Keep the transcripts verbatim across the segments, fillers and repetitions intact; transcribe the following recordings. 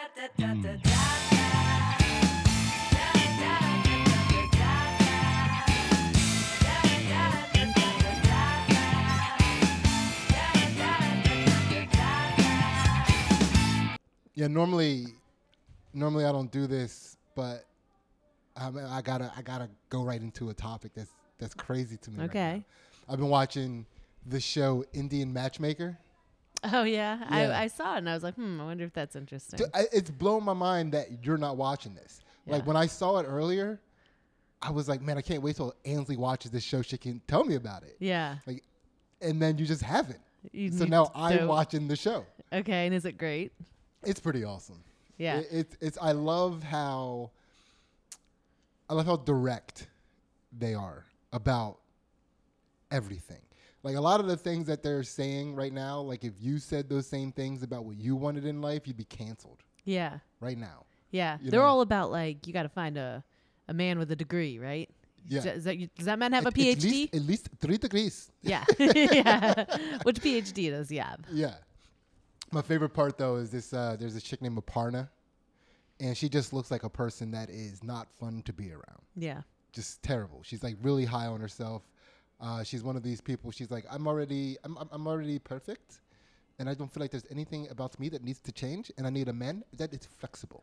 Yeah, normally, normally I don't do this, but I, mean, I gotta, I gotta go right into a topic that's that's crazy to me. Okay. Right now. I've been watching the show Indian Matchmaker. Oh, yeah. Yeah. I, I saw it, and I was like, hmm, I wonder if that's interesting. D- I- It's blown my mind that you're not watching this. Like, Yeah. when I saw it earlier, I was like, man, I can't wait till Ansley watches this show. She can tell me about it. Yeah. Like, and then you just haven't. You So need now to- I'm watching the show. Okay, and is it great? It's pretty awesome. Yeah. It, it's it's. I love how. I love how direct they are about everything. Like a lot of the things that they're saying right now, like if you said those same things about what you wanted in life, you'd be canceled Yeah. right now. Yeah. You They're know? all about, like, you got to find a, a man with a degree, right? Yeah. Does that, is that, does that man have At- a PhD? At least, at least three degrees. Yeah. yeah. Which PhD does he have? Yeah. My favorite part though is this. Uh, there's a chick named Aparna, and she just looks like a person that is not fun to be around. Yeah. Just terrible. She's like really high on herself. Uh, she's one of these people. She's like, I'm already, I'm, I'm- I'm already perfect, and I don't feel like there's anything about me that needs to change. And I need a man that is flexible.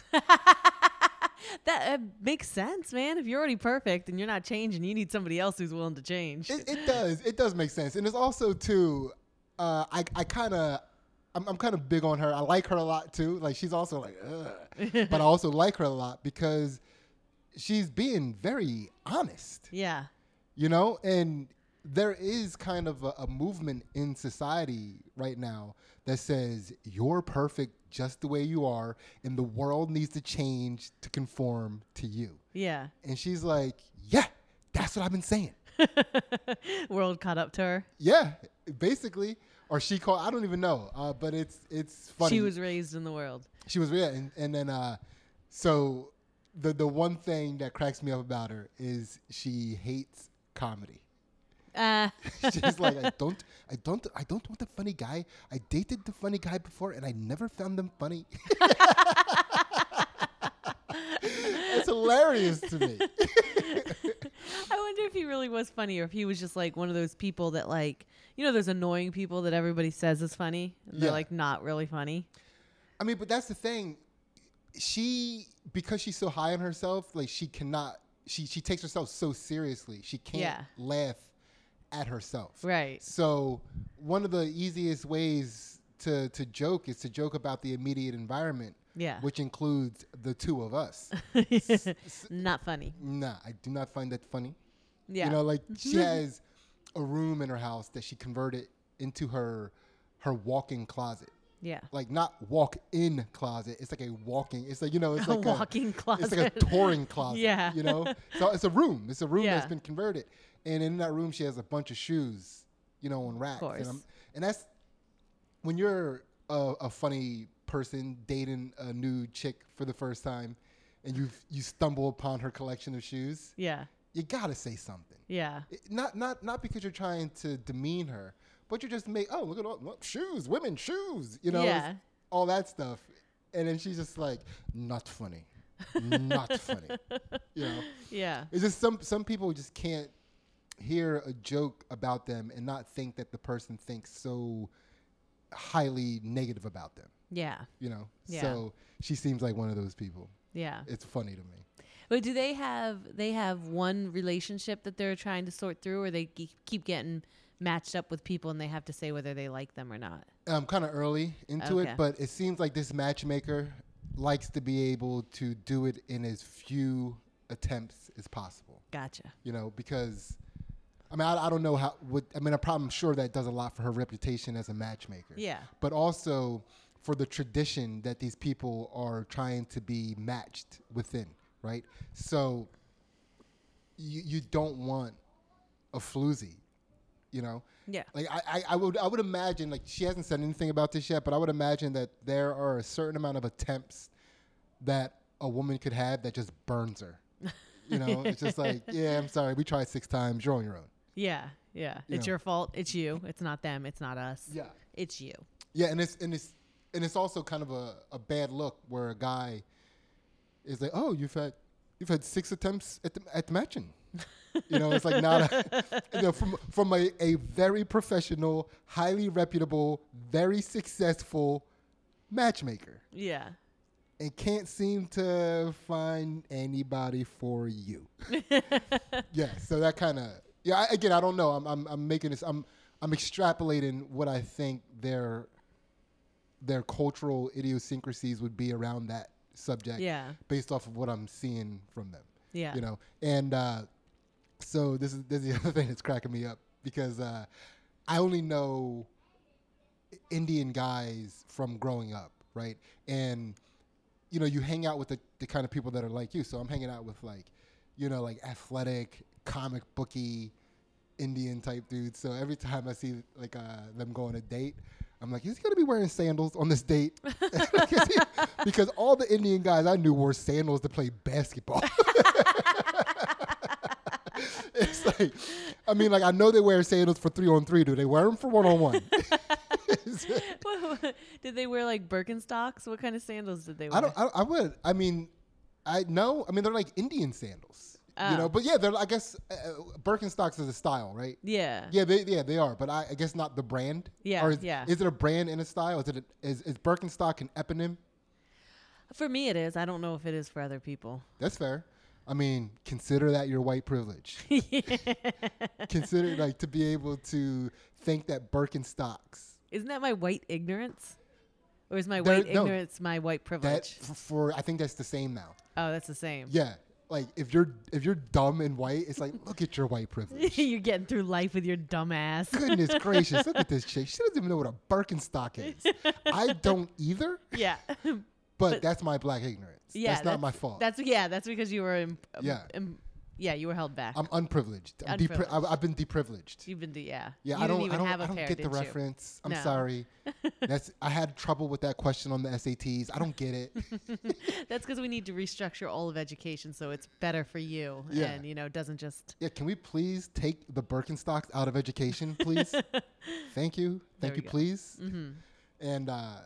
That uh, makes sense, man. If you're already perfect and you're not changing, you need somebody else who's willing to change. It, it does. It does make sense. And it's also too. Uh, I I kind of. I'm, I'm kind of big on her. I like her a lot too. Like she's also like, ugh. But I also like her a lot because she's being very honest. Yeah. You know, and there is kind of a, a movement in society right now that says you're perfect just the way you are, and the world needs to change to conform to you. Yeah. And she's like, yeah, that's what I've been saying. World caught up to her. Yeah, basically. Or she called, I don't even know, uh, but it's it's funny. She was raised in the world. She was, yeah, and, and then, uh, so the the one thing that cracks me up about her is she hates comedy. Uh, She's like, I don't, I don't, I don't want the funny guy. I dated the funny guy before, and I never found them funny. It's hilarious to me. I wonder if he really was funny or if he was just like one of those people that like, you know, those annoying people that everybody says is funny. And they're Yeah. like not really funny. I mean, but that's the thing. She, because she's so high on herself, like she cannot, she she takes herself so seriously. She can't Yeah. laugh at herself. Right. So one of the easiest ways to to joke is to joke about the immediate environment. Yeah. Which includes the two of us. Not funny. Nah, I do not find that funny. Yeah. You know, like she has a room in her house that she converted into her her walk-in closet. Yeah. Like not walk-in closet. It's like a walking. It's like, you know, it's A like walk-in closet. It's like a touring closet. Yeah. You know? So it's a room. It's a room Yeah. that's been converted. And in that room she has a bunch of shoes, you know, on racks. course. And, I'm, and that's when you're a, a funny person dating a new chick for the first time and you you stumble upon her collection of shoes, Yeah. you gotta say something. Yeah. It- not not not because you're trying to demean her, but you just make, oh, look at all look, shoes, women shoes, you know, Yeah. it's all that stuff. And then she's just like, not funny, not funny, you know. Yeah. It's just some some people just can't hear a joke about them and not think that the person thinks so highly negative about them. Yeah. You know, Yeah. so she seems like one of those people. Yeah. It's funny to me. But do they have they have one relationship that they're trying to sort through, or they ge- keep getting matched up with people and they have to say whether they like them or not? I'm kind of early into Okay. it, but it seems like this matchmaker likes to be able to do it in as few attempts as possible. Gotcha. You know, because I mean, I, I don't know how. What I mean, I'm probably I'm sure that does a lot for her reputation as a matchmaker. Yeah. But also for the tradition that these people are trying to be matched within, right? So you you don't want a floozy, you know? Yeah. Like I, I, I would I would imagine, like she hasn't said anything about this yet, but I would imagine that there are a certain amount of attempts that a woman could have that just burns her. You know, it's just like, yeah, I'm sorry, we tried six times, you're on your own. Yeah. Yeah. You It's know. your fault. It's you. It's not them. It's not us. Yeah. It's you. Yeah, and it's and it's and it's also kind of a, a bad look where a guy is like, oh, you've had you've had six attempts at the, at matching. You know, it's like not a, you know, from from a, a very professional, highly reputable, very successful matchmaker, Yeah. and can't seem to find anybody for you. Yeah, so that kind of yeah. I, again, I don't know. I'm I'm I'm making this. I'm I'm extrapolating what I think their their cultural idiosyncrasies would be around that subject. Yeah. Based off of what I'm seeing from them. Yeah. You know, and uh, so this is this is the other thing that's cracking me up because uh, I only know Indian guys from growing up, right? And you know, you hang out with the, the kind of people that are like you. So I'm hanging out with like, you know, like athletic, comic booky, Indian type dudes. So every time I see like uh, them go on a date, I'm like, is he gonna be wearing sandals on this date? Because all the Indian guys I knew wore sandals to play basketball. It's like, I mean, like I know they wear sandals for three on three. Do they wear them for one on one? Did they wear like Birkenstocks? What kind of sandals did they wear? I don't. I, I would. I mean, I know. I mean, they're like Indian sandals, Oh. you know. But yeah, they're. I guess uh, Birkenstocks is a style, right? Yeah. Yeah, they yeah they are. But I, I guess not the brand. Yeah, Or is, yeah. Is it a brand and a style? Is it a, is is Birkenstock an eponym? For me, it is. I don't know if it is for other people. That's fair. I mean, consider that your white privilege. Consider like to be able to think that Birkenstocks. Isn't that my white ignorance? Or is my There- white no. ignorance my white That privilege? f- for I think that's the same now. Oh, that's the same. Yeah, like if you're if you're dumb and white, it's like look at your white privilege. You're getting through life with your dumb ass. Goodness gracious, look at this chick. She doesn't even know what a Birkenstock is. I don't either, Yeah. but, But- that's my black ignorance. Yeah. that's not my fault. That's yeah, that's because you were im- um, Yeah. im- yeah, you were held back. I'm unprivileged. I'm depri- Unprivileged. I've, I've been deprivileged. You've been to, yeah. Yeah, you I don't. didn't even I don't, have a I don't pair, get the didn't you? reference. I'm No. sorry. That's I had trouble with that question on the S A Ts. I don't get it. That's because we need to restructure all of education so it's better for you Yeah. and you know doesn't just Yeah, can we please take the Birkenstocks out of education, please? Thank you. There Thank we you, go. please. hmm And uh,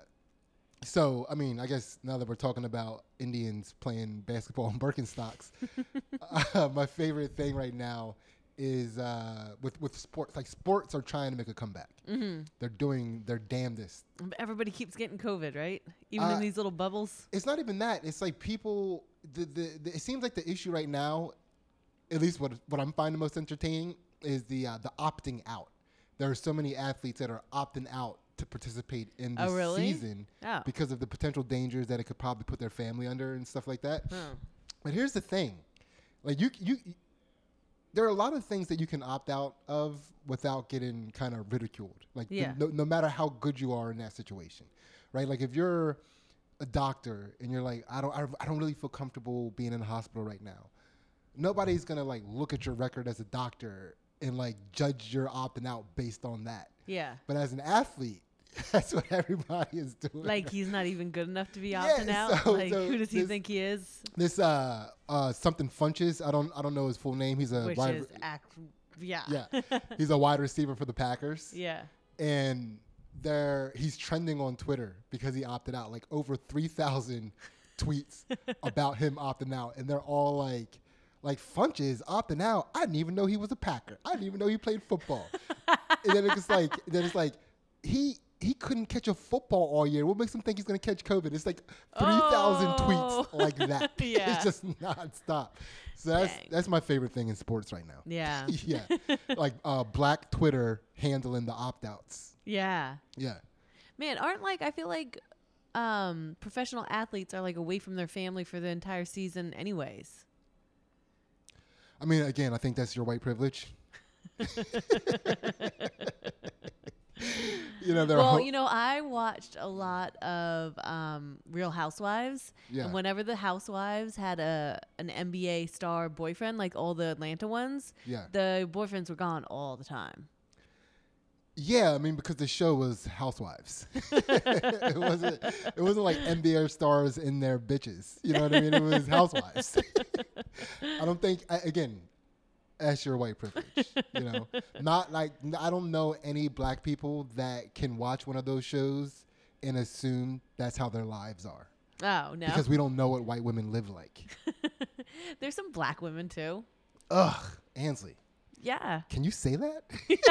so, I mean, I guess now that we're talking about Indians playing basketball in Birkenstocks, uh, my favorite thing right now is uh, with with sports. Like sports are trying to make a comeback. hmm They're doing their damnedest. Everybody keeps getting COVID, right? Even Uh, in these little bubbles. It's not even that. It's like people. The, the, the it seems like the issue right now, at least what what I'm finding most entertaining, is the uh, the opting out. There are so many athletes that are opting out to participate in this Oh, really? season Oh. because of the potential dangers that it could probably put their family under and stuff like that. Oh. But here's the thing, like you you, there are a lot of things that you can opt out of without getting kind of ridiculed. Like the- Yeah. no, no matter how good you are in that situation, right? Like if you're a doctor and you're like, I don't I, I don't really feel comfortable being in the hospital right now. Nobody's gonna like look at your record as a doctor and like judge your opting out based on that. Yeah. But as an athlete, that's what everybody is doing. Like he's not even good enough to be Yeah, opting out. so- like so who does he this- think he is? this uh uh something Funches. I don't I don't know his full name. He's a Which wide is act. Yeah. yeah. He's a wide receiver for the Packers. Yeah. And there he's trending on Twitter because he opted out. Like over three thousand tweets about him opting out, and they're all like like Funches opting out. I didn't even know he was a Packer. I didn't even know he played football. And then it's like then it's like he he couldn't catch a football all year. What makes him think he's going to catch COVID? It's like three thousand Oh. tweets like that. Yeah. It's just nonstop. So that's Dang. that's my favorite thing in sports right now. Yeah. Yeah. Like uh, Black Twitter handling the opt-outs. Yeah. Yeah. Man, aren't like I feel like um professional athletes are like away from their family for the entire season anyways. I mean, again, I think that's your white privilege. You know, they're Well, ho- you know, I watched a lot of um, Real Housewives, Yeah. and whenever the housewives had a an N B A star boyfriend, like all the Atlanta ones, yeah. the boyfriends were gone all the time. Yeah, I mean, because the show was Housewives. it wasn't. It wasn't like N B A stars in their bitches. You know what I mean? It was Housewives. I don't think. I- Again, that's your white privilege. You know, not like I don't know any black people that can watch one of those shows and assume that's how their lives are. Oh, no. Because we don't know what white women live like. There's some black women, too. Ugh, Ansley. Yeah. Can you say that?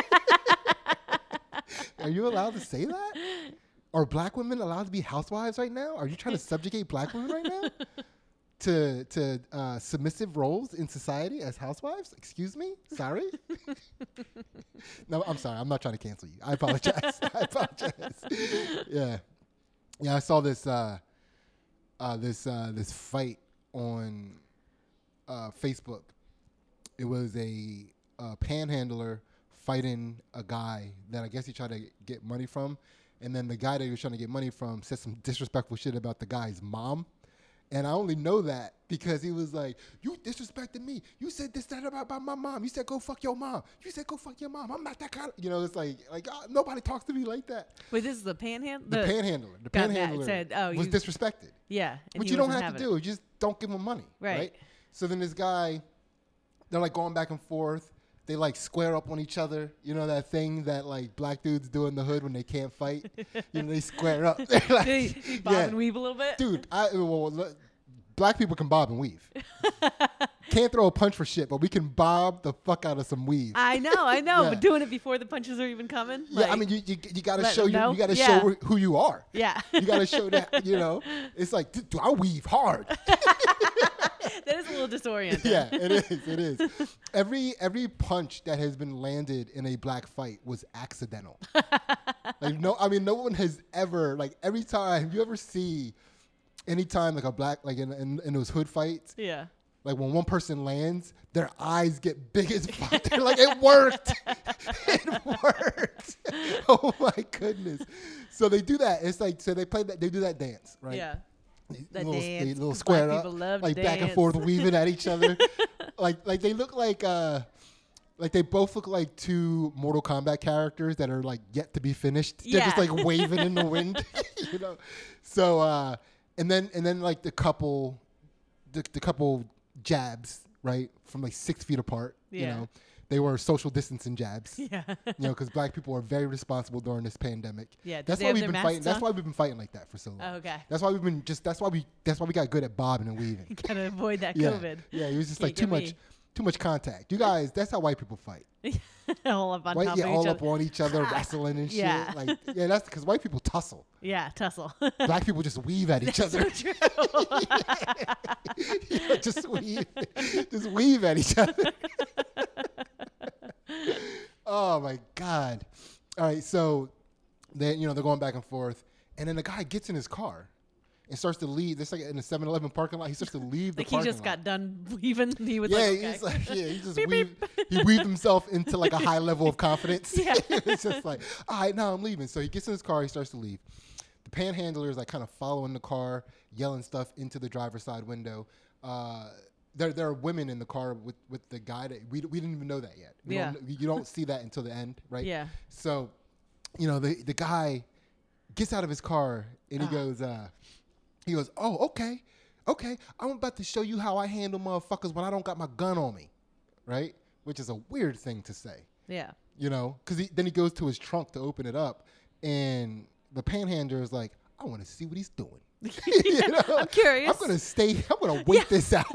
Are you allowed to say that? Are black women allowed to be housewives right now? Are you trying to subjugate black women right now to to uh, submissive roles in society as housewives? Excuse me? Sorry? No, I'm sorry. I'm not trying to cancel you. I apologize. I apologize. Yeah. Yeah, I saw this uh, uh, this uh, this fight on uh, Facebook. It was a, a panhandler fighting a guy that I guess he tried to get money from. And then the guy that he was trying to get money from said some disrespectful shit about the guy's mom. And I only know that because he was like, you disrespected me. You said this, that about, about my mom. You said, go fuck your mom. You said, go fuck your mom. I'm not that kind of, you know, it's like, like uh, nobody talks to me like that. Wait, this is the panhandler? The, the panhandler. The got panhandler that. Said, oh, was you, disrespected. Yeah. And Which he you don't wasn't have to having do. it. You just don't give him money. Right. right. So then this guy, they're like going back and forth. They like square up on each other. You know that thing that like black dudes do in the hood when they can't fight? You know, they square up. Like, They, they bob yeah. and weave a little bit? Dude, I, well, look, black people can bob and weave. Can't throw a punch for shit, but we can bob the fuck out of some weave. I know, I know, Yeah. but doing it before the punches are even coming? Yeah, like, I mean, you you, you got to let show them you know? you got to Yeah. show who you are. Yeah. You got to show that, you know. It's like, dude, I weave hard. That is a little disorienting. Yeah, it is. It is. Every every punch that has been landed in a black fight was accidental. Like no, I mean, no one has ever like every time you ever see, anytime like a black like in in, in those hood fights. Yeah. Like when one person lands, their eyes get big as fuck. They're like, it worked. It worked. Oh my goodness. So they do that. It's like so they play that they do that dance, right? Yeah. They- That little, dance, they little 'cause square black up, people love to like back and dance. forth, weaving at each other. like like they look like uh, like they both look like two Mortal Kombat characters that are like yet to be finished. They're just Yeah. like waving in the wind, you know. So uh, and then and then like the couple, the, the couple jabs, right, from like six feet apart. You Yeah. know, they were social distancing jabs. Yeah. You know, because black people are very responsible during this pandemic. Yeah, did that's they why have we've their been fighting. masks That's on? why we've been fighting like that for so long. Oh, okay. That's why we've been just. That's why we. That's why we got good at bobbing and weaving. Gotta avoid that yeah, COVID. yeah. It was just Can't like too get much, me. too much contact. You guys, that's how white people fight. all up on White, top yeah, of all each up other. on each other, wrestling and shit. Yeah. Like, yeah, that's because white people tussle. Yeah, tussle. Black people just weave at each That's other. so true. Yeah, just weave, just weave at each other. Oh my god! All right, so they, you know, they're going back and forth, and then the guy gets in his car and starts to leave. It's like in the seven eleven parking lot. He starts to leave Like the he parking just lot. got done weaving. He was Yeah, like, he's okay. like, yeah, he just Beep, weaved, beep. he weaved himself into like a high level of confidence. Yeah. It's just like, all right, now I'm leaving. So he gets in his car, he starts to leave. The panhandler is like kind of following the car, yelling stuff into the driver's side window. Uh, there, there are women in the car with, with the guy that we, we didn't even know that yet. We Yeah. don't, you don't see that until the end, right? Yeah. So, you know, the the guy gets out of his car and he Ah. goes, uh, he goes, oh, okay, okay. I'm about to show you how I handle motherfuckers when I don't got my gun on me, right? Which is a weird thing to say, Yeah. you know, because then he goes to his trunk to open it up, and the panhandler is like, I want to see what he's doing. You know? I'm curious. I'm gonna stay. I'm gonna wait this out.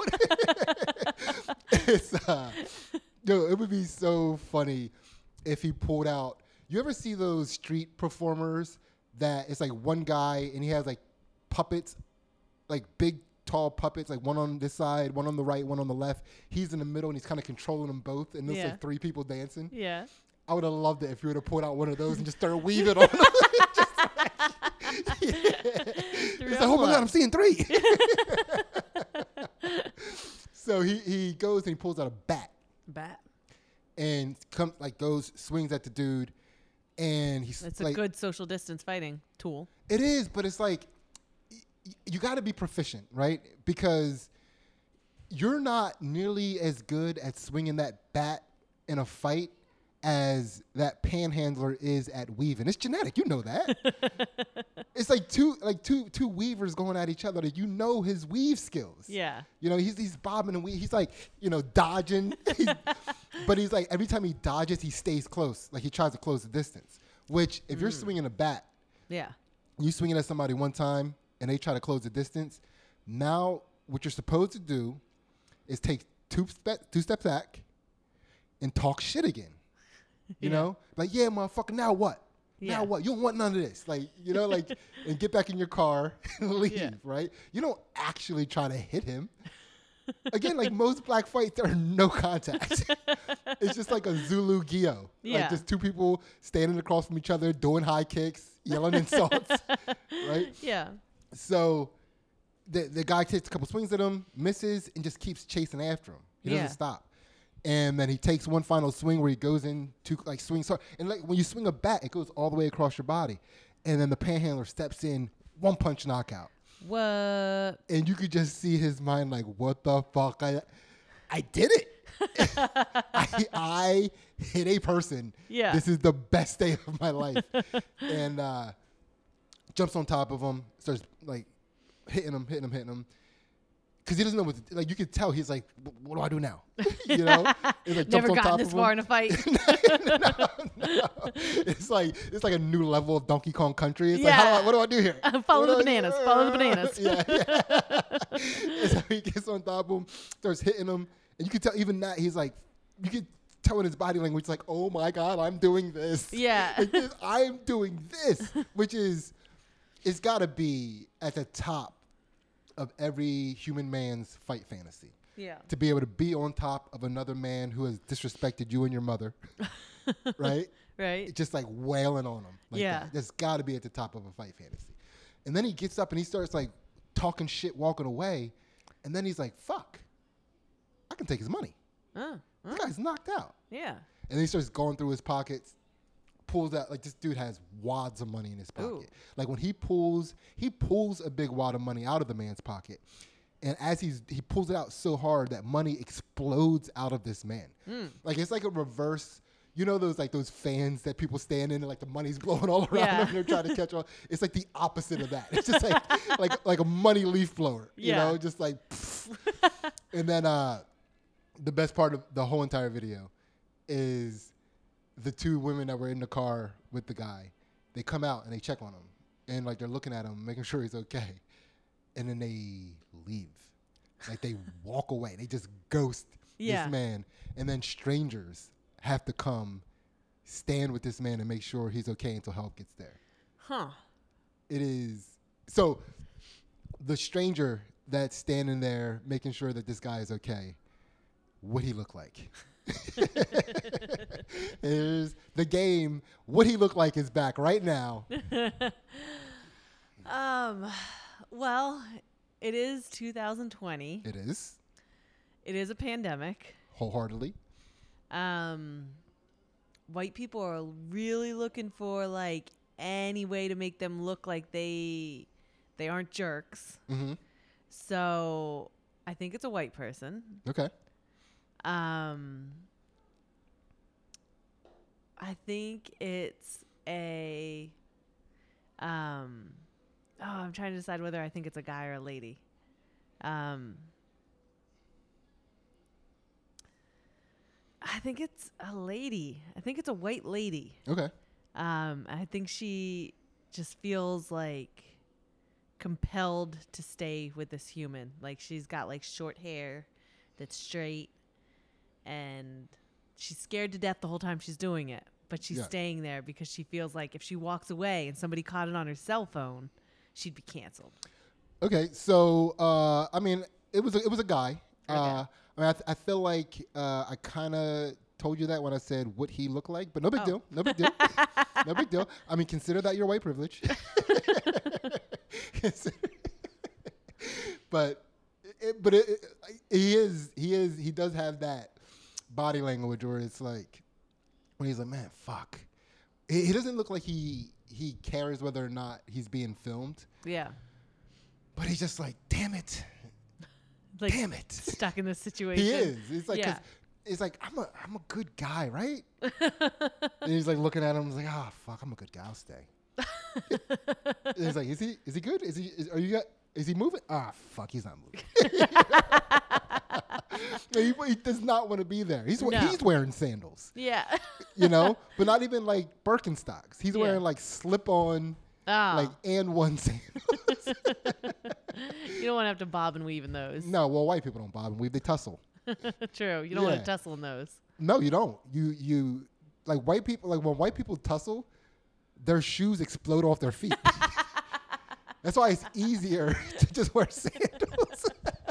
It's, uh, yo, it would be so funny if he pulled out. You ever see those street performers that it's like one guy and he has like puppets, like big tall puppets, like one on this side, one on the right, one on the left. He's in the middle and he's kind of controlling them both, and there's Yeah. like three people dancing. Yeah. I would have loved it if you would have pulled out one of those and just started weaving on them. Just like, yeah. It's like, oh my god, I'm seeing three. So he, he goes and he pulls out a bat Bat. and comes like goes swings at the dude, and he's It's like, a good social distance fighting tool. it is, but it's like y- y- you got to be proficient, right? Because you're not nearly as good at swinging that bat in a fight as that panhandler is at weaving. It's genetic, you know that. It's like two like two two weavers going at each other. That you know his weave skills. Yeah. You know, he's he's bobbing and weave. He's like, you know, dodging. He's, but he's like, every time he dodges, he stays close. Like he tries to close the distance. Which, if you're swinging a bat, Yeah. you swing it at somebody one time and they try to close the distance. Now, what you're supposed to do is take two, spe- two steps back and talk shit again. You Yeah. know? Like, yeah, motherfucker, now what? Yeah. Now what? You don't want none of this. Like, you know, like, and get back in your car and leave, Yeah. right? You don't actually try to hit him. Again, like most black fights, there are no contact. It's just like a Zulu Gyo. Yeah. Like just two people standing across from each other, doing high kicks, yelling insults, right? Yeah. So the the guy takes a couple swings at him, misses, and just keeps chasing after him. He doesn't Yeah. stop. And then he takes one final swing where he goes in to like swings hard. And like when you swing a bat, it goes all the way across your body. And then the panhandler steps in, one punch knockout. What? And you could just see his mind like, what the fuck? I I did it. I, I hit a person. Yeah. This is the best day of my life. And uh, jumps on top of him, starts like hitting him, hitting him, hitting him. Because he doesn't know what, to, like, you could tell he's like, what do I do now? You know? It's like Never jumps on gotten top this of far him. in a fight. no, no. It's like it's like a new level of Donkey Kong Country. It's like, how do Yeah. I, what do I do here? Follow What the do I- bananas. Follow the bananas. Yeah, yeah. And so he gets on top of him, starts hitting him, and you can tell even that he's like, you can tell in his body language, like, oh my God, I'm doing this. Yeah. Like this, I'm doing this, which is, it's got to be at the top of every human man's fight fantasy. Yeah. To be able to be on top of another man who has disrespected you and your mother, right? Right. Just like wailing on him. Like Yeah. that. That's got to be at the top of a fight fantasy. And then he gets up and he starts like talking shit, walking away. And then he's like, fuck, I can take his money. Oh. This oh, guy's knocked out. Yeah. And then he starts going through his pockets, pulls out, like this dude has wads of money in his pocket. Ooh. Like when he pulls, he pulls a big wad of money out of the man's pocket. And as he's, he pulls it out so hard that money explodes out of this man. Mm. Like it's like a reverse, you know those like those fans that people stand in and like the money's blowing all around Yeah. them and they're trying to catch all. It's like the opposite of that. It's just like like like a money leaf blower, you Yeah. know, just like pff. And then uh the best part of the whole entire video is the two women that were in the car with the guy. They come out and they check on him and like they're looking at him, making sure he's okay. And then they leave. Like they walk away. They just ghost Yeah. this man. And then strangers have to come stand with this man and make sure he's okay until help gets there. Huh. It is so the stranger that's standing there making sure that this guy is okay, what he look like? Is the game what he look like is back right now. Um, well, it is two thousand twenty. It is It is a pandemic. wholeheartedly. Um, white people are really looking for like any way to make them look like they they aren't jerks. Mm-hmm. So I think it's a white person. Okay. Um, I think it's a. Um, oh, I'm trying to decide whether I think it's a guy or a lady. Um, I think it's a lady. I think it's a white lady. Okay. Um, I think she just feels like compelled to stay with this human. Like she's got like short hair that's straight and she's scared to death the whole time she's doing it. But she's Yeah. staying there because she feels like if she walks away and somebody caught it on her cell phone, she'd be canceled. Okay. So uh, I mean, it was a, it was a guy. Okay. Uh, I mean, I, th- I feel like uh, I kind of told you that when I said what he looked like, but no big Oh. deal. No big deal. No big deal. I mean, consider that your white privilege. but it, but it, it, he is he is he does have that body language where it's like when he's like, man, fuck. He, he doesn't look like he he cares whether or not he's being filmed, Yeah. but he's just like, damn it, Like damn it. stuck in this situation. He is. It's like 'cause Yeah. it's like I'm a I'm a good guy, right? And he's like looking at him. He's like, ah, fuck, I'm a good guy. I'll stay. And he's like, is he is he good? Is he is, are you got? Is he moving? Ah, fuck, he's not moving. he, he does not want to be there. He's No. he's wearing sandals, Yeah. you know, but not even like Birkenstocks. He's Yeah. wearing like slip on Oh. Like, and one sandals. You don't want to have to bob and weave in those. No, well, white people don't bob and weave. They tussle. True. You don't want Yeah. to tussle in those. No, you don't. You, you, like white people, like when white people tussle, their shoes explode off their feet. That's why it's easier to just wear sandals.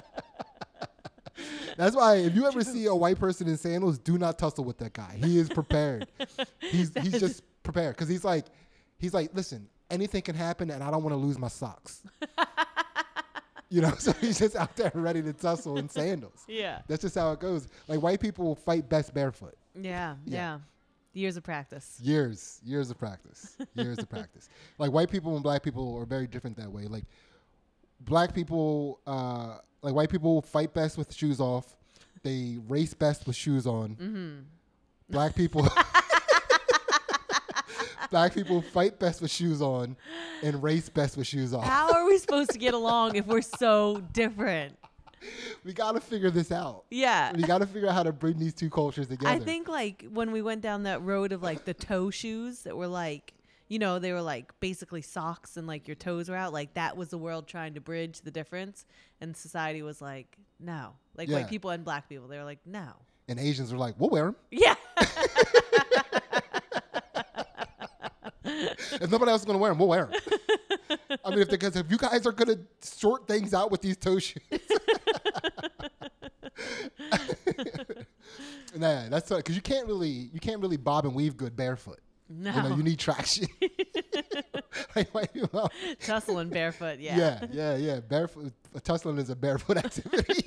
That's why if you ever see a white person in sandals, do not tussle with that guy. He is prepared. He's he's just prepared because he's like he's like, listen, anything can happen, and I don't want to lose my socks. You know, so he's just out there ready to tussle in sandals. Yeah. That's just how it goes. Like white people fight best barefoot. Yeah. Yeah. Yeah. Years of practice. Years, years of practice, years of practice. Like white people and black people are very different that way. Like black people, uh, like white people fight best with shoes off. They race best with shoes on. Mm-hmm. Black people, black people fight best with shoes on, and race best with shoes off. How are we supposed to get along if we're so different? We got to figure this out. Yeah. We got to figure out how to bring these two cultures together. I think like when we went down that road of like the toe shoes that were like, you know, they were like basically socks and like your toes were out. Like that was the world trying to bridge the difference. And society was like, no. Like Yeah. white people and black people, they were like, no. And Asians were like, we'll wear them. Yeah. If nobody else is going to wear them, we'll wear them. I mean, if because if you guys are going to sort things out with these toe shoes. Nah, that's because you can't really you can't really bob and weave good barefoot. No. You know, you need traction. Like, white people- Tussling barefoot. Yeah. yeah, yeah, yeah. Barefoot tussling is a barefoot activity.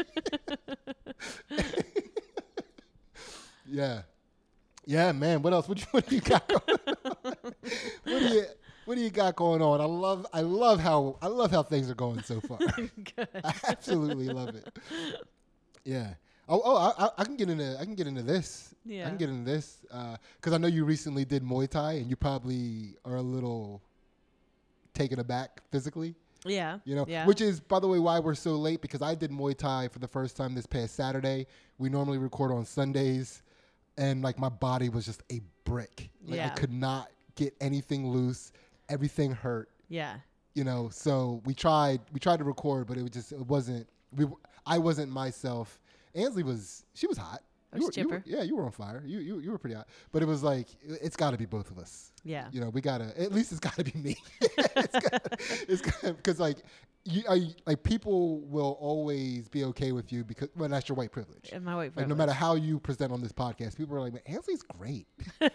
Yeah, yeah, man. What else? What, you, what do you got going on? What do you What do you got going on? I love I love how I love how things are going so far. Good. I absolutely love it. Yeah. Oh, oh, I, I can get into I can get into this. Yeah. I can get into this because I know you recently did Muay Thai and you probably are a little taken aback physically. Yeah. You know, Yeah. which is, by the way, why we're so late because I did Muay Thai for the first time this past Saturday. We normally record on Sundays, and like my body was just a brick. Like Yeah. I could not get anything loose. Everything hurt. Yeah. You know, so we tried we tried to record, but it was just it wasn't. We I wasn't myself. Ansley was she was hot. I You was were- you were- chipper. yeah, you were on fire. You you you were pretty hot. But it was like it- it's got to be both of us. Yeah. You know, we gotta at least it's gotta be me. it's gotta, it's gotta, because like you I, like people will always be okay with you because well that's your white privilege. And my white Like privilege. no matter how you present on this podcast, people are like, man, Ansley's great.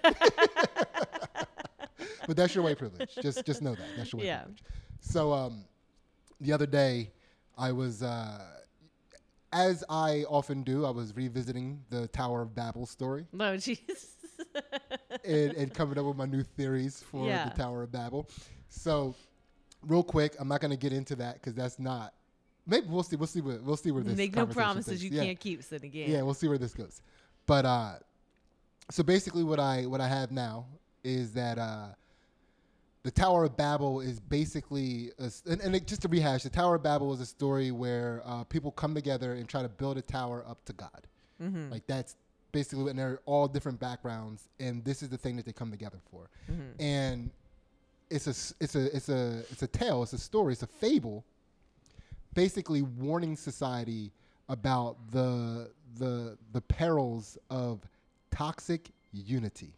But that's your white privilege. Just just know that that's your white Yeah. privilege. So um, the other day, I was uh, as I often do. I was revisiting the Tower of Babel story. No, jeez. and, and coming up with my new theories for Yeah. the Tower of Babel. So, real quick, I'm not going to get into that because that's not. Maybe we'll see. We'll see where we'll see where this. Make no conversation promises takes. you yeah. can't keep sitting again. Yeah, we'll see where this goes. But uh, so basically, what I what I have now is that uh, the Tower of Babel is basically, a s and, and it, just to rehash, the Tower of Babel is a story where uh, people come together and try to build a tower up to God. Mm-hmm. Like that's basically, and they're all different backgrounds, and this is the thing that they come together for. Mm-hmm. And it's a s- it's a it's a it's a tale, it's a story, it's a fable, basically warning society about the the the perils of toxic unity.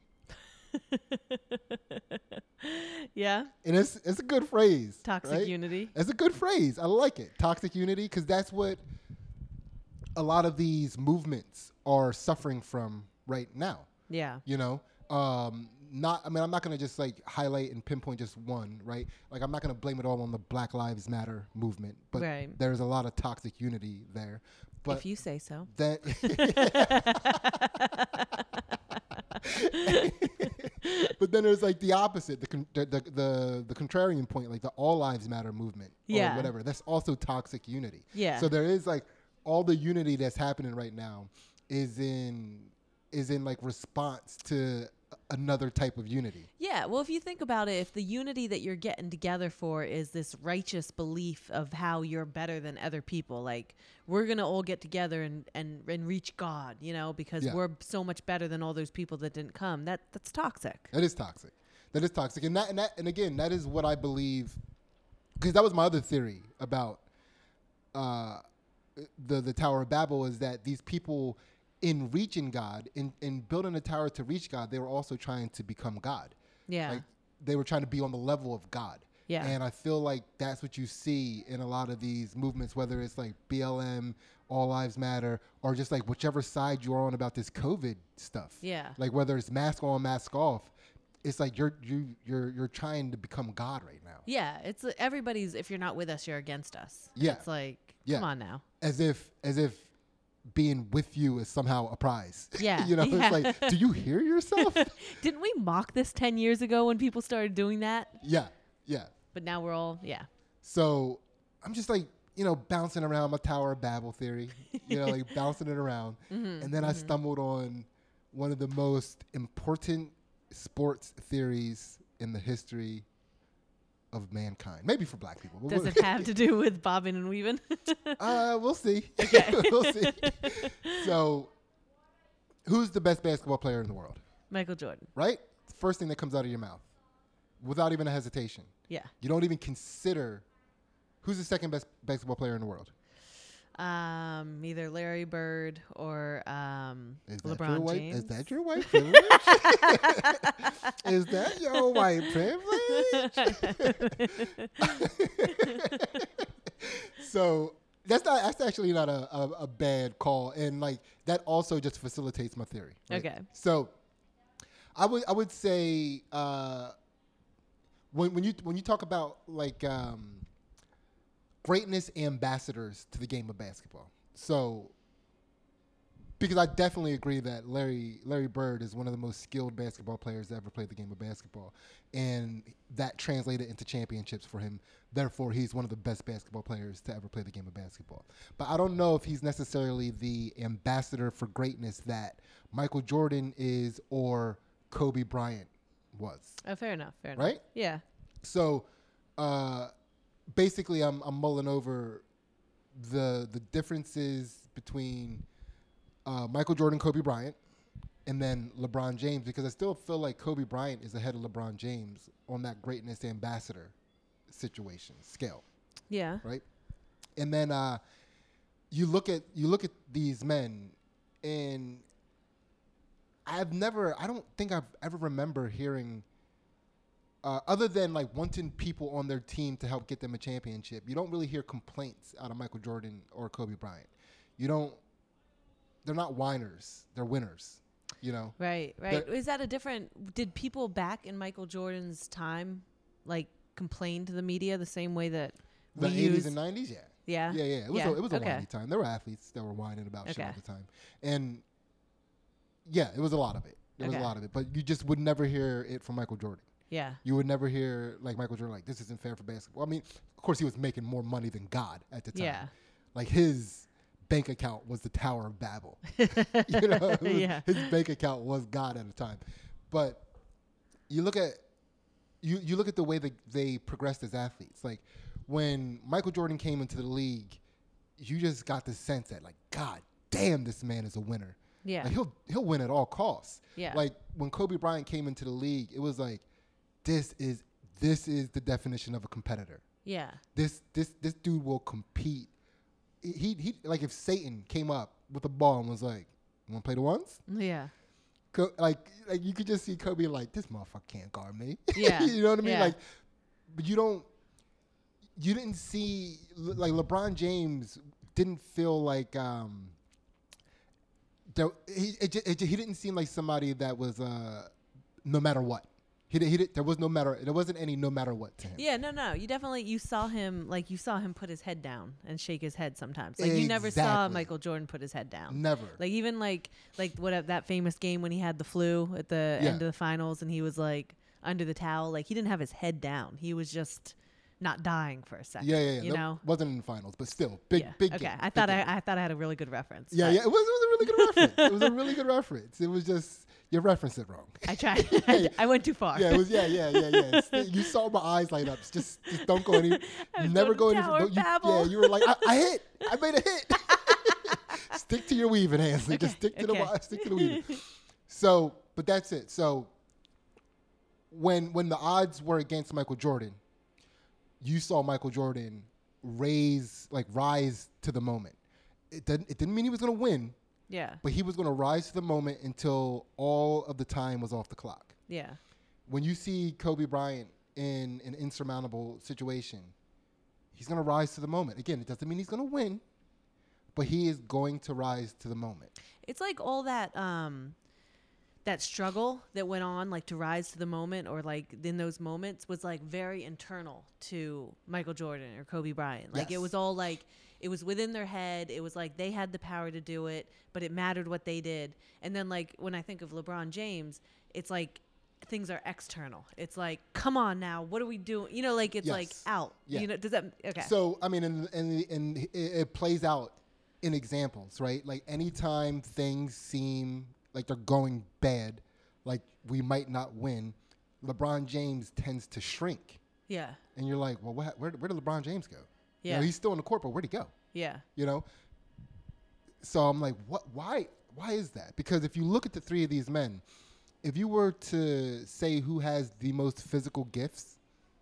Yeah. And it's it's a good phrase. Toxic right? unity. It's a good phrase. I like it. Toxic unity, because that's what a lot of these movements are suffering from right now. Yeah. You know, um, not. I mean, I'm not gonna just like highlight and pinpoint just one, right? Like, I'm not gonna blame it all on the Black Lives Matter movement, but Right. there's a lot of toxic unity there. But If you say so. that. But then there's like the opposite, the, con- the the the the contrarian point, like the All Lives Matter movement, Yeah. or whatever. That's also toxic unity. Yeah. So there is like all the unity that's happening right now is in is in like response to a- another type of unity. Yeah, well, if you think about it, if the unity that you're getting together for is this righteous belief of how you're better than other people, like we're going to all get together and, and, and reach God, you know, because Yeah. we're so much better than all those people that didn't come, that that's toxic. That is toxic. That is toxic, and that and that and again, that is what I believe, because that was my other theory about uh, the the Tower of Babel, is that these people, in reaching God, in in building a tower to reach God, they were also trying to become God. Yeah. Like they were trying to be on the level of God. Yeah. And I feel like that's what you see in a lot of these movements, whether it's like B L M, All Lives Matter, or just like whichever side you're on about this COVID stuff. Yeah. Like whether it's mask on, mask off, it's like you're you you're you're trying to become God right now. Yeah. It's like everybody's, if you're not with us, you're against us. Yeah. It's like, Yeah. come on now. As if as if being with you is somehow a prize. Yeah. You know, Yeah. it's like, do you hear yourself? Didn't we mock this ten years ago when people started doing that? Yeah. Yeah. But now we're all, yeah. So I'm just like, you know, bouncing around my Tower of Babel theory, you know, like bouncing it around. Mm-hmm, and then mm-hmm. I stumbled on one of the most important sports theories in the history of mankind. Maybe for black people. Does it have to do with bobbing and weaving? uh, we'll see. Okay. We'll see. So who's the best basketball player in the world? Michael Jordan. Right? First thing that comes out of your mouth without even a hesitation. Yeah. You don't even consider who's the second best basketball player in the world. Um, either Larry Bird or um, Is that LeBron your white, James. Is that your white privilege? Is that your white privilege? So that's not. That's actually not a, a, a bad call, and like that also just facilitates my theory. Right? Okay. So I would I would say uh, when when you when you talk about like. Um, greatness ambassadors to the game of basketball. So, because I definitely agree that Larry Larry Bird is one of the most skilled basketball players to ever play the game of basketball, and that translated into championships for him. Therefore, he's one of the best basketball players to ever play the game of basketball. But I don't know if he's necessarily the ambassador for greatness that Michael Jordan is or Kobe Bryant was. Oh, fair enough. Fair enough. Right? Yeah. So, uh, basically, I'm I'm mulling over the the differences between uh, Michael Jordan, Kobe Bryant, and then LeBron James, because I still feel like Kobe Bryant is ahead of LeBron James on that greatness ambassador situation scale. Yeah. Right. And then uh, you look at you look at these men, and I've never I don't think I've ever remember hearing. Uh, other than like wanting people on their team to help get them a championship, you don't really hear complaints out of Michael Jordan or Kobe Bryant. You don't. They're not whiners. They're winners. You know. Right. Right. They're- Is that a different? Did people back in Michael Jordan's time like complain to the media the same way that The we eighties use? and nineties, yeah. Yeah. Yeah, yeah. It was Yeah, a, it was a okay. whiny time. There were athletes that were whining about shit Okay. all the time, and yeah, it was a lot of it. There was Okay. a lot of it, but you just would never hear it from Michael Jordan. Yeah. You would never hear like Michael Jordan like, this isn't fair for basketball. I mean, of course he was making more money than God at the time. Yeah. Like his bank account was the Tower of Babel. you know, it was- Yeah. his bank account was God at the time. But you look at you you look at the way that they progressed as athletes. Like when Michael Jordan came into the league, you just got the sense that like, God damn, this man is a winner. Yeah. Like he'll he'll win at all costs. Yeah. Like when Kobe Bryant came into the league, it was like, this is this is the definition of a competitor. Yeah. This this this dude will compete. He he like if Satan came up with a ball and was like, "You want to play the ones?" Yeah. Co- like like you could just see Kobe like, "This motherfucker can't guard me." Yeah. You know what I mean? Yeah. Like, but you don't. You didn't see like LeBron James didn't feel like um. There, he it, ju- it, ju- he didn't seem like somebody that was uh, no matter what. He did, he did, there was no matter there wasn't any no matter what to him. Yeah, no, no. You definitely you saw him like you saw him put his head down and shake his head sometimes. Like you never saw Exactly. Michael Jordan put his head down. Never. Like even like like what that famous game when he had the flu at the Yeah. end of the finals and he was like under the towel, like he didn't have his head down. He was just not dying for a second. Yeah, yeah, yeah. You That know. wasn't in the finals, but still, big, Yeah. big. Okay, game, I big thought game. I, I thought I had a really good reference. Yeah, but yeah. It was, it was a really good reference. It was a really good reference. It was just you referenced it wrong. I tried. I went too far. Yeah, it was. Yeah, yeah, yeah, yeah. It's- you saw my eyes light up. It's just, just don't go any. I was Never going go to any. Tower don't- you, Babel. yeah, you were like, I, I hit. I made a hit. Stick to your weaving, Hansley. Just Okay, stick to the okay. wi- stick to the weaving. So, but that's it. So, when when the odds were against Michael Jordan, you saw Michael Jordan raise, like rise to the moment. It didn't it didn't mean he was going to win, Yeah. but he was going to rise to the moment until all of the time was off the clock. Yeah. When you see Kobe Bryant in an insurmountable situation, he's going to rise to the moment. Again, it doesn't mean he's going to win, but he is going to rise to the moment. It's like all that um that struggle that went on, like to rise to the moment, or like in those moments, was like very internal to Michael Jordan or Kobe Bryant. Like Yes. it was all like, it was within their head. It was like they had the power to do it, but it mattered what they did. And then like when I think of LeBron James, it's like things are external. It's like, come on now, what are we doing? You know, like it's Yes. like out. Yeah. You know, does that okay? So, I mean, and, and, and it, it plays out in examples, right? Like anytime things seem like they're going bad, like we might not win, LeBron James tends to shrink. yeah. And you're like, well, what, where, where did LeBron James go? You Yeah. know, he's still in the court, but where'd he go? Yeah. You know? So I'm like, what? Why? Why is that? Because if you look at the three of these men, if you were to say who has the most physical gifts,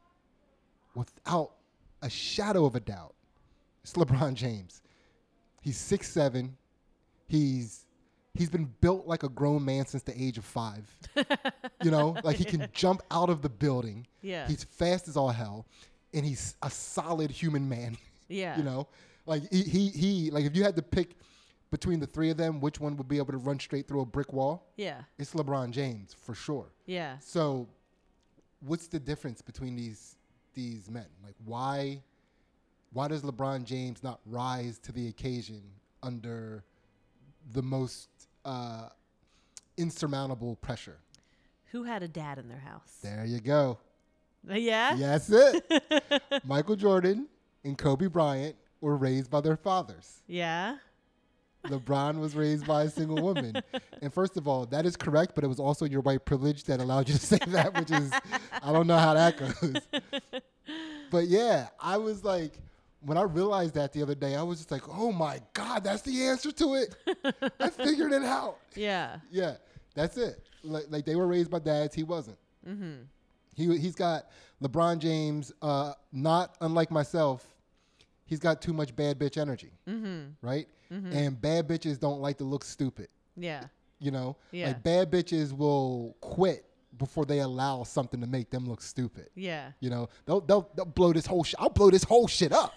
without a shadow of a doubt, it's LeBron James. He's six seven. He's he's been built like a grown man since the age of five. You know, like he can jump out of the building. Yeah. He's fast as all hell, and he's a solid human man. Yeah. You know, like he, he he like if you had to pick between the three of them, which one would be able to run straight through a brick wall? Yeah. It's LeBron James for sure. Yeah. So, what's the difference between these these men? Like, why why does LeBron James not rise to the occasion under the most uh, insurmountable pressure? Who had a dad in their house? There you go. Yeah. Yeah, that's it. Michael Jordan and Kobe Bryant were raised by their fathers. Yeah. LeBron was raised by a single woman. And first of all, that is correct, but it was also your white privilege that allowed you to say that, which is, I don't know how that goes. But yeah, I was like, when I realized that the other day, I was just like, oh my God, that's the answer to it. I figured it out. Yeah. Yeah, that's it. Like, like they were raised by dads, he wasn't. Mm-hmm. He, he's got LeBron James, uh, not unlike myself, he's got too much bad bitch energy, Mm-hmm. right? Mm-hmm. And bad bitches don't like to look stupid. Yeah. You know, Yeah. like bad bitches will quit before they allow something to make them look stupid. Yeah. You know, they'll they'll, they'll blow this whole. Sh- I'll blow this whole shit up.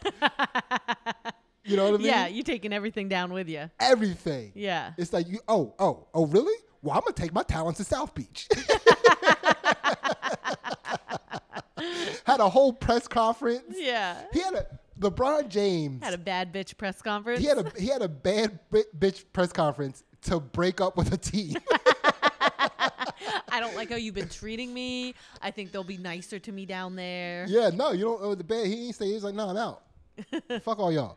You know what I mean? Yeah. You taking everything down with you. Everything. Yeah. It's like you. Oh, oh, oh, really? Well, I'm gonna take my talents to South Beach. Had a whole press conference. Yeah. He had a LeBron James. Had a bad bitch press conference. he had a he had a bad bi- bitch press conference to break up with a team. I don't like how you've been treating me. I think they'll be nicer to me down there. Yeah, no, you don't. Oh, the bad. He ain't say. He was like, no, I'm out. Fuck all y'all.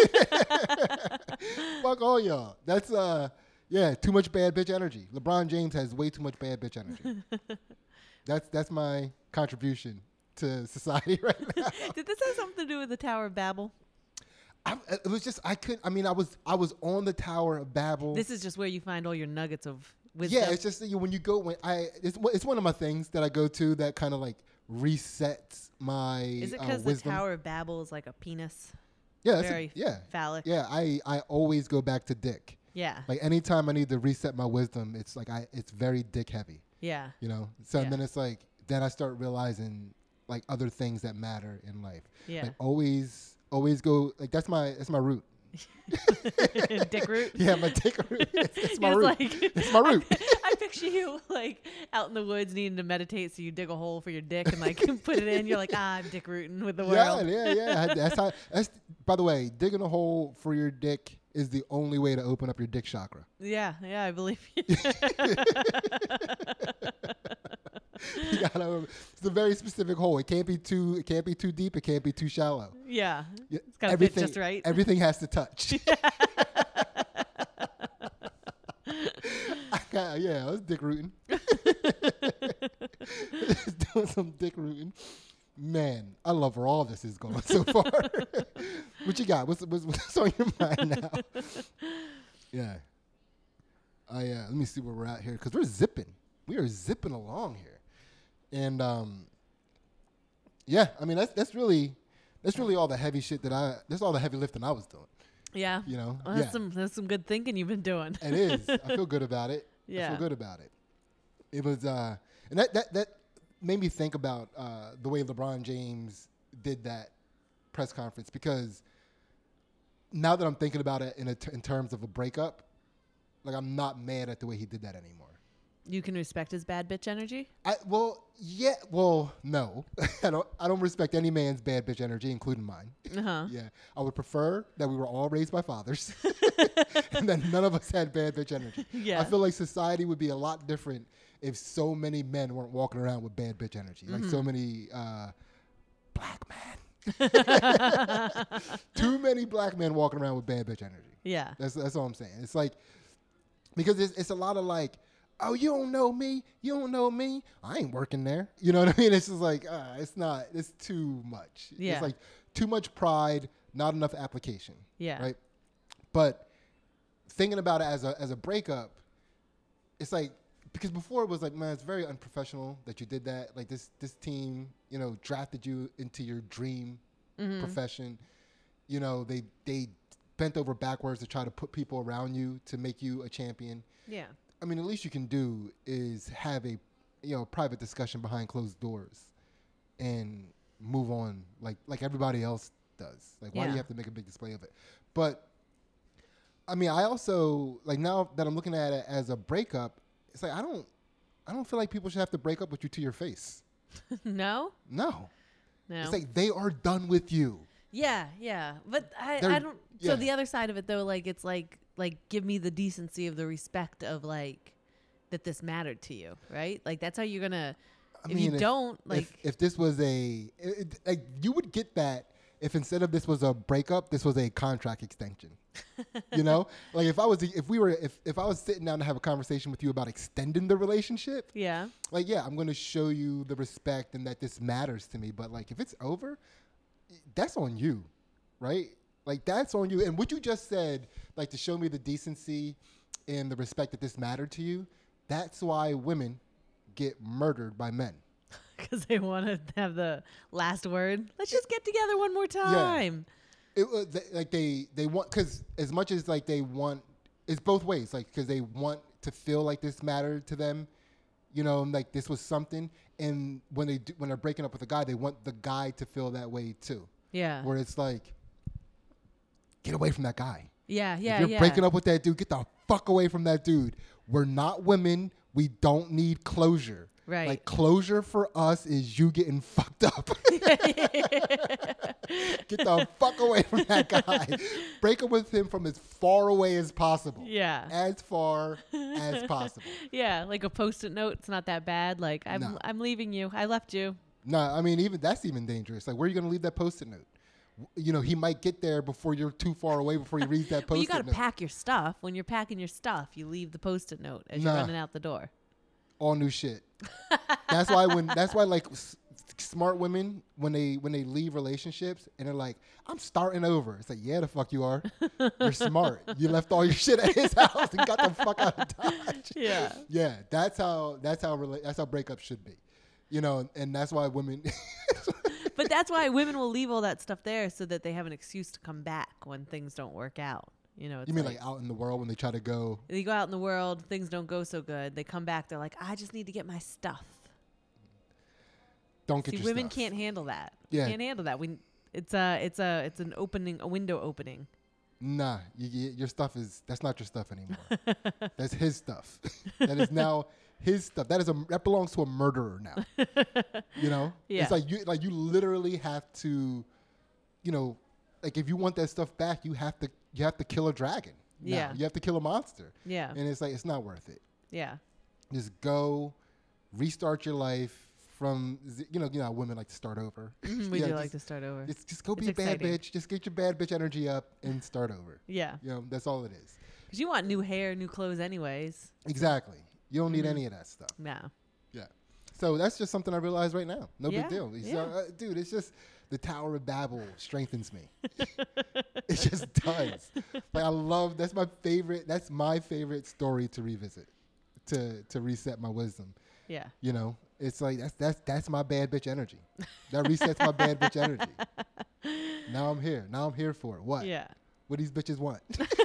Fuck all y'all. That's uh, yeah, too much bad bitch energy. LeBron James has way too much bad bitch energy. that's that's my contribution to society right now. Did this have something to do with the Tower of Babel? I, it was just I couldn't. I mean, I was I was on the Tower of Babel. This is just where you find all your nuggets of wisdom. Yeah, it's just that you, when you go when I it's one- it's one of my things that I go to that kind of like resets my Is it uh, because the wisdom. Tower of Babel is like a penis? Yeah, that's a- Very yeah, phallic. yeah. I I always go back to dick. Yeah. Like anytime I need to reset my wisdom, it's like I it's very dick heavy. Yeah. You know. So Yeah. and then it's like then I start realizing like other things that matter in life. Yeah. Like always always go like that's my that's my root. Dick root. Yeah, my dick root. It's, it's my It's root. like- it's my root. I picture you like out in the woods needing to meditate, so you dig a hole for your dick and like put it in. You're like, ah, I'm dick rooting with the Yeah, world. yeah, yeah. That's how. That's by the way, digging a hole for your dick is the only way to open up your dick chakra. Yeah, yeah, I believe you. You gotta, it's a very specific hole. It can't be too. It can't be too deep. It can't be too shallow. Yeah, Yeah, it's gotta fit everything, just right. Everything has to touch. I got, yeah, I was dick rooting. Just doing some dick rooting. Man, I love where all this is going so far. What you got? What's, what's, what's on your mind now? Yeah. I uh, let me see where we're at here because we're zipping. We are zipping along here. And um, yeah, I mean that's that's really that's really all the heavy shit that I that's all the heavy lifting I was doing. Yeah. You know, Well, that's yeah, some that's some good thinking you've been doing. it is. I feel good about it. I Yeah. feel good about it. It was, uh, and that that that made me think about uh, the way LeBron James did that press conference, because now that I'm thinking about it in a t- in terms of a breakup, like I'm not mad at the way he did that anymore. You can respect his bad bitch energy? I well, yeah, well, no, I don't. I don't respect any man's bad bitch energy, including mine. Uh-huh. Yeah, I would prefer that we were all raised by fathers, and that none of us had bad bitch energy. Yeah. I feel like society would be a lot different if so many men weren't walking around with bad bitch energy, like so many uh, black men. Too many black men walking around with bad bitch energy. Yeah. That's that's all I'm saying. It's like, because it's it's a lot of like, oh, you don't know me, you don't know me, I ain't working there. You know what I mean? It's just like, uh, it's not, it's too much. Yeah. It's like too much pride, not enough application. Yeah. Right. But thinking about it as a as a breakup, it's like, because before it was like, man, it's very unprofessional that you did that. Like this this team, you know, drafted you into your dream Mm-hmm. profession. You know, they they bent over backwards to try to put people around you to make you a champion. Yeah. I mean, the least you can do is have a, you know, private discussion behind closed doors and move on like like everybody else does. Like, why do Yeah. you have to make a big display of it? But I mean, I also, like, now that I'm looking at it as a breakup, it's like I don't I don't feel like people should have to break up with you to your face. No? No. No. It's like they are done with you. Yeah, yeah. But I, They're- I don't yeah. so the other side of it though, like it's like like give me the decency of the respect of like that this mattered to you, right? Like that's how you're gonna I if mean, you don't like if, if this was a it, it- like you would get that if instead of this was a breakup, this was a contract extension. You know, like if I was if we were if if I was sitting down to have a conversation with you about extending the relationship, yeah. like yeah, I'm going to show you the respect and that this matters to me. But like if it's over, that's on you, right? Like that's on you. And what you just said, like to show me the decency and the respect that this mattered to you, that's why women get murdered by men. Because they want to have the last word. Let's just get together one more time. It was th- like they they want, because as much as like they want, it's both ways. Like because they want to feel like this mattered to them, you know, like this was something. And when they do, when they're breaking up with a guy, they want the guy to feel that way too. Yeah. Where it's like, get away from that guy. Yeah, yeah, if you're yeah. breaking up with that dude, get the fuck away from that dude. We're not women. We don't need closure. Right. Like closure for us is you getting fucked up. Get the fuck away from that guy. Break up with him from as far away as possible. Yeah. As far as possible. Yeah, like a post-it note. It's not that bad. Like I'm No. I'm leaving you. I left you. No, I mean, even that's even dangerous. Like, where are you going to leave that post-it note? W- You know, he might get there before you're too far away before he reads that Well, post-it you got to note. pack your stuff. When you're packing your stuff, you leave the post-it note as Nah. you're running out the door. All new shit. That's why when that's why like s- smart women when they when they leave relationships and they're like, I'm starting over. It's like, yeah, the fuck you are. You're smart. You left all your shit at his house and got the fuck out of Dodge. Yeah. Yeah, that's how that's how rela- that's how breakups should be. You know, and that's why women But that's why women will leave all that stuff there so that they have an excuse to come back when things don't work out. You know, it's You mean like out in the world when they try to go they go out in the world, things don't go so good. They come back, they're like, I just need to get my stuff. don't get See, your women stuff. can't handle that. Yeah. Can't handle that. We, it's a, it's a, it's an opening, a window opening. Nah, you, you, your stuff is that's not your stuff anymore. That's his stuff. That is now his stuff. That is a that belongs to a murderer now. You know, Yeah. it's like you like you literally have to, you know, like if you want that stuff back, you have to you have to kill a dragon. now. Yeah. You have to kill a monster. Yeah. And it's like it's not worth it. Yeah. Just go, restart your life from z- you know you know how women like to start over. Mhm, we Yeah, do like just- to start over. Just just go It's be a bad exciting. bitch. Just get your bad bitch energy up and start over. Yeah. You know that's all it is. Because you want new hair, new clothes anyways. Exactly. You don't need Mhm. any of that stuff. No. Yeah. So that's just something I realized right now. No Yeah, big deal. It's, yeah. uh, uh, dude, it's just the Tower of Babel strengthens me. It just does. Like I love that's my favorite that's my favorite story to revisit. To to reset my wisdom. Yeah. You know? It's like that's that's that's my bad bitch energy. That resets my bad bitch energy. Now I'm here. Now I'm here for it. What? Yeah. What these bitches want?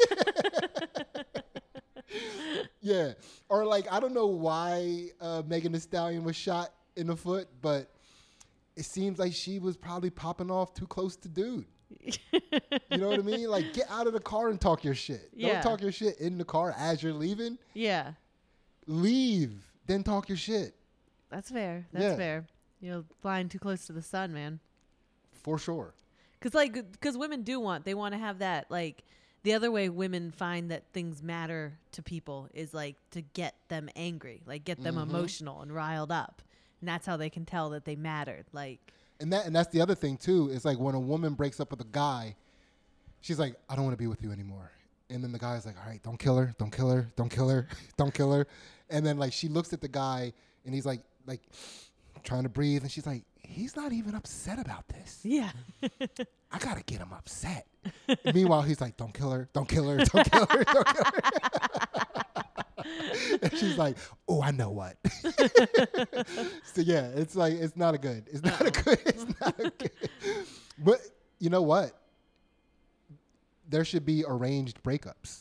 Yeah. Or like I don't know why uh, Megan Thee Stallion was shot in the foot, but it seems like she was probably popping off too close to dude. You know what I mean? Like get out of the car and talk your shit. Yeah. Don't talk your shit in the car as you're leaving. Yeah. Leave, then talk your shit. That's fair. That's Yeah. fair. You're flying too close to the sun, man. For sure. Because like, because women do want, they want to have that, like, the other way women find that things matter to people is like to get them angry, like get them Mhm. emotional and riled up. And that's how they can tell that they mattered. Like, And that and that's the other thing too, is like when a woman breaks up with a guy, she's like, I don't want to be with you anymore. And then the guy's like, all right, don't kill her, don't kill her, don't kill her, don't kill her. And then like she looks at the guy and he's like like trying to breathe and she's like, he's not even upset about this. yeah. I gotta get him upset. Meanwhile, he's like, don't kill her, don't kill her, don't kill her, don't kill her. And she's like, oh, I know what. So yeah, it's like it's not a good. It's not a good. It's not a good. But you know what? There should be arranged breakups.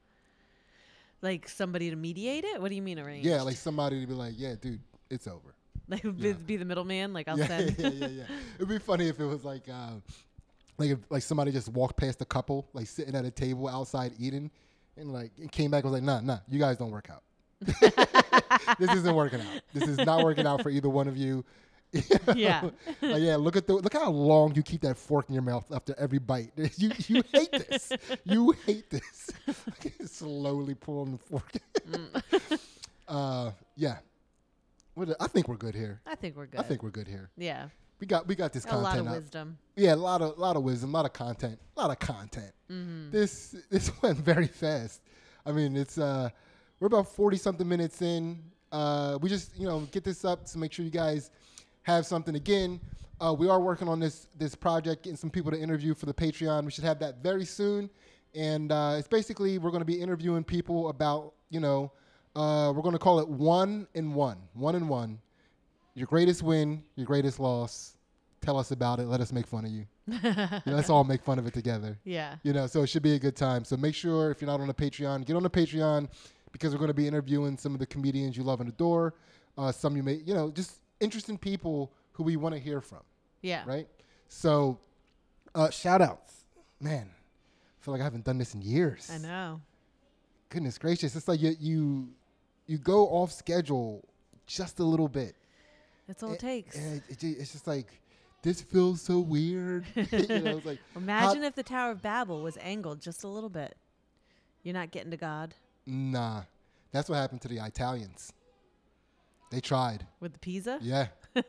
Like somebody to mediate it? What do you mean arranged? Yeah, like somebody to be like, yeah, dude, it's over. Like be, Yeah. be the middleman? Like I'll Yeah, send. yeah, yeah, yeah. It'd be funny if it was like, uh, like if like somebody just walked past a couple, like sitting at a table outside eating, and like it came back and was like, nah, nah, you guys don't work out. This isn't working out. This is not working out for either one of you. You know? Yeah. Like, yeah, look at the look how long you keep that fork in your mouth after every bite. You you hate this. You hate this. Slowly pulling the fork. Mm. uh, yeah. What I think we're good here. I think we're good. I think we're good here. Yeah. We got we got this A content lot of out. wisdom. Yeah, a lot of lot of wisdom, a lot of content, a lot of content. Mm-hmm. This this went very fast. I mean, it's uh, we're about forty something minutes in. Uh, we just you know get this up to make sure you guys have something. Again, uh, we are working on this this project, getting some people to interview for the Patreon. We should have that very soon. And uh, it's basically we're going to be interviewing people about you know uh, we're going to call it one in one, one in one. Your greatest win, your greatest loss. Tell us about it. Let us make fun of you. You know, let's all make fun of it together. Yeah. You know, so it should be a good time. So make sure if you're not on the Patreon, get on the Patreon because we're going to be interviewing some of the comedians you love and adore. Uh, some you may, you know, just interesting people who we want to hear from. Yeah. Right? So uh, shout outs. Man, I feel like I haven't done this in years. I know. Goodness gracious. It's like you you, you go off schedule just a little bit. That's all it, it takes. And it, it, it's just like, this feels so weird. You know, it's like, Imagine how- if the Tower of Babel was angled just a little bit. You're not getting to God Nah, that's what happened to the Italians. They tried. with the Pisa. Yeah.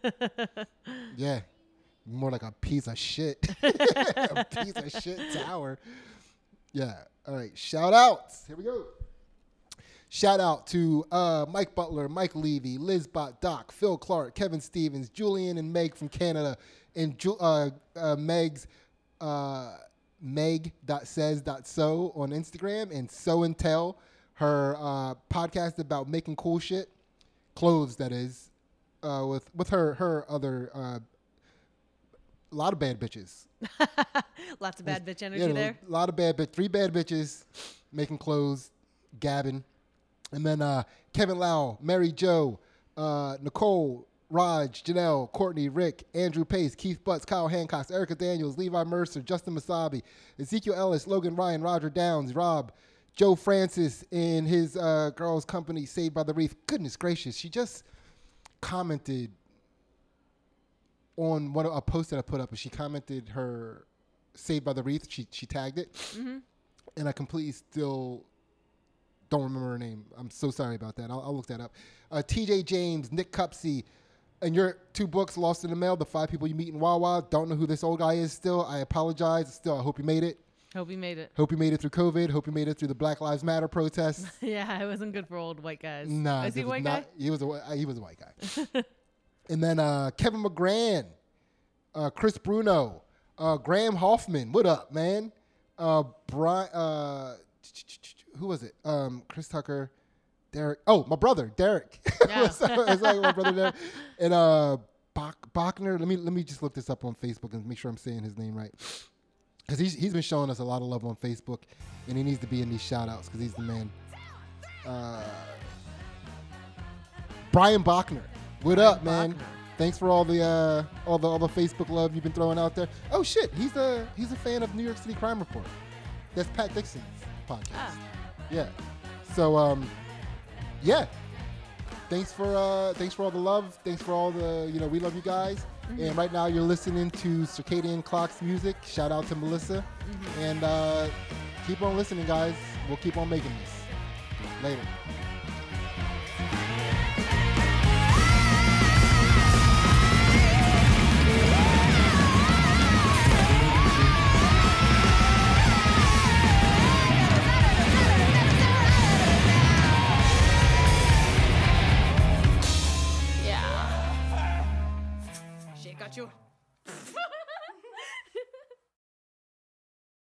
Yeah. More like a piece of shit. A piece of shit tower. Yeah. All right. Shout outs. Here we go. Shout out to uh, Mike Butler, Mike Levy, Liz Bot, Doc, Phil Clark, Kevin Stevens, Julian and Meg from Canada, and Ju- uh, uh, Meg's uh, meg.says.so on Instagram, and So and Tell, her uh, podcast about making cool shit, clothes that is, uh, with with her her other uh, a lot of bad bitches. Lots of bad bitch energy Yeah, there. a lot of bad bitch, three bad bitches making clothes, gabbing. And then uh, Kevin Lau, Mary Jo, uh, Nicole, Raj, Janelle, Courtney, Rick, Andrew Pace, Keith Butts, Kyle Hancock, Erica Daniels, Levi Mercer, Justin Masabi, Ezekiel Ellis, Logan Ryan, Roger Downs, Rob, Joe Francis, and his uh, girls' company, Saved by the Reef. Goodness gracious, she just commented on one a post that I put up, and she commented her Saved by the Reef. She she tagged it, Mm-hmm. and I completely still don't remember her name. I'm so sorry about that. I'll, I'll look that up. Uh, T J James, Nick Cupsey, and your two books, Lost in the Mail, The Five People You Meet in Wawa. Don't know who this old guy is still. I apologize. Still, I hope you made it. Hope you made it. Hope you made it through COVID. Hope you made it through the Black Lives Matter protests. Yeah, it wasn't good for old white guys. Nah, Is he it a was white not, guy? He was a whi- he was a white guy. And then uh, Kevin McGran, uh, Chris Bruno, uh, Graham Hoffman. What up, man? Uh, Brian, uh, who was it? Um, Chris Tucker, Derek. Oh, my brother, Derek. Yeah. it's like my brother Derek. And uh, Bach, Bachner. Let me let me just look this up on Facebook and make sure I'm saying his name right. Because he's, he's been showing us a lot of love on Facebook, and he needs to be in these shout-outs because he's the man. Uh, Brian Bachner. What Brian up, man? Bachner. Thanks for all the uh, all the all the Facebook love you've been throwing out there. Oh shit, he's a he's a fan of New York City Crime Report. That's Pat Dixon's podcast. Ah. Yeah. So um, yeah. Thanks for uh, thanks for all the love. Thanks for all the you know we love you guys. Mm-hmm. And right now you're listening to Circadian Clocks music. Shout out to Melissa. Mm-hmm. And uh, keep on listening, guys. We'll keep on making this. Later.